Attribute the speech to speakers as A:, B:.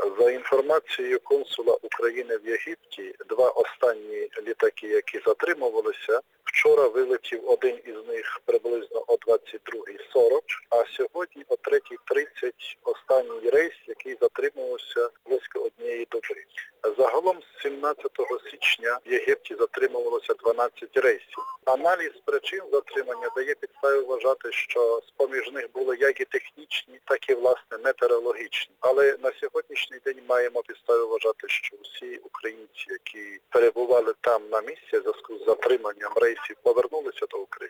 A: За інформацією консула України в Єгипті, два останні літаки, які затримувалися, вчора вилетів один із них приблизно о 22:40, а сьогодні о 3:30 останній рейс, який затримувався близько однієї доби. Загалом з 17 січня в Єгипті затримувалося 12 рейсів. Аналіз причин затримання дає підстави вважати, що з-поміж них були як і технічні, так і, власне, метеорологічні. Але на сьогоднішній день маємо підстави вважати, що всі українці, які перебували там на місці в зв'язку з затриманням рейсів, повернулися до України.